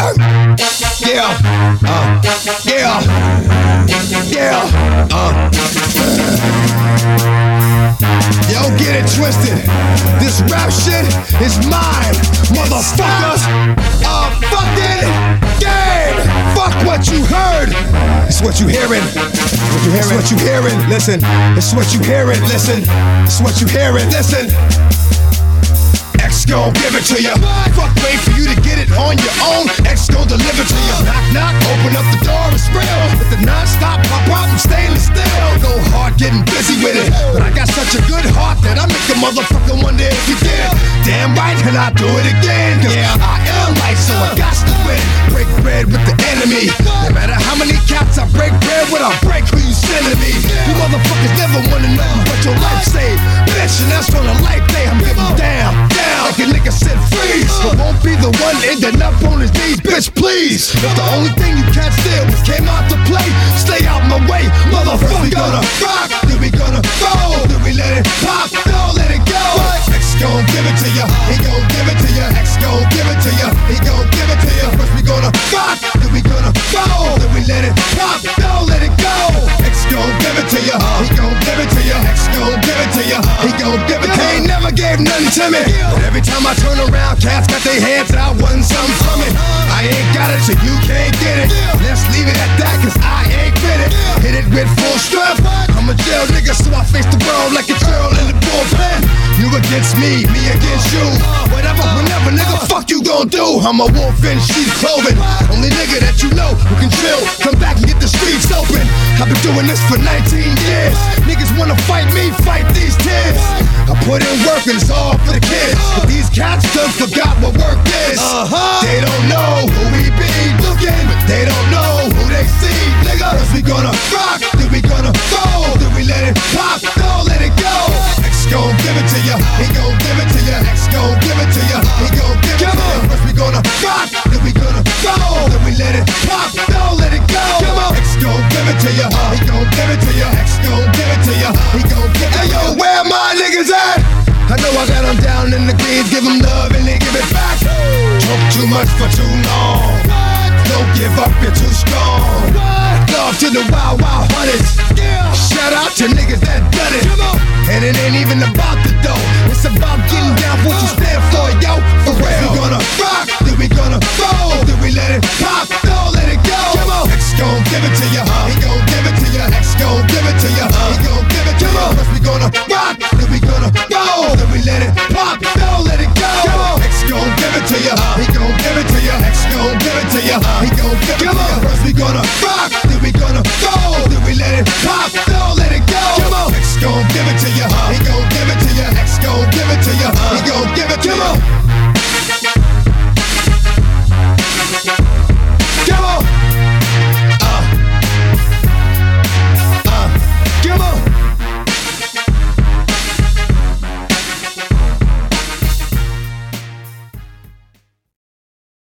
Yeah, Yo, get it twisted. This rap shit is mine, motherfuckers. Fucking game. Fuck what you heard. It's what you hearing. It's what you hearing. Listen. It's what you hearing. Listen. It's what you hearing. Listen. X gon' give it to ya. Fuck, wait for you to get it on your own. X gon' deliver to ya. Knock, knock, open up the door, it's real. With the non-stop pop out, I'm stainless steel. Go hard, getting busy with it. But I got such a good heart that I make a motherfucker wonder if you did it. Damn right, and I do it again. Cause I am life, so I got to win. Break bread with the enemy. No matter how many cats I break bread with, I break who you sending me. You motherfuckers never wanna know what your life saved. Bitch, and that's on a life day. I'm getting down. Like a nigga said freeze, but won't be the one ending up on his knees, bitch, please. If the only thing you can't steal was came out to play, stay out my way, motherfucker. We gonna rock, then we gonna roll, then we let it pop, don't let it go. X gon' give it to ya, he gon' give it to ya. X gon' give it to ya, he gon' give it to ya. First we gonna rock, then we gonna roll, then we let it pop, don't let it go. X gon' give it to ya, he gon' give it to ya. X gon' give it to ya, he gon' give it to ya. He ain't never gave nothing to me. Every time I turn around, cats got their hands out, wanting something from it. I ain't got it, so you can't get it. Let's leave it at that, cause I ain't with it. Hit it with full strength. I'm a jail nigga, so I face the world like a girl in the bullpen. You against me against you. Whatever, whenever, nigga, fuck you gon' do. I'm a wolf in sheep's clothing. Only nigga that you know who can chill. Come back and get the streets open. I've been doing this for 19 years. Niggas wanna fight me, fight these tears. I put in work and it's all for the kids. But these cats done forgot what work is. They don't know who we be looking, but they don't know who they see, nigga. Cause we gonna rock, then we gonna roll, then we let it pop, don't let it go. X gon' give it to ya, he gon' give it to ya. X gon' give it to ya, he gon' give it to ya. First we gonna rock, then we gonna roll, then we let it pop, don't let it go. X gon' give it to ya, he gon' give it to ya. X gon' give it to ya, he gon' give it to ya. Hey yo, where my niggas at? I know I got them down in the greens, give them love and they give it back. Talk too much for too long. Don't give up, you're too strong. Love to the wild, wild hunters. Shout out to niggas that done it. And it ain't even about the dough. It's about getting down for what you stand for, yo. For real. We gonna rock, then we gonna roll.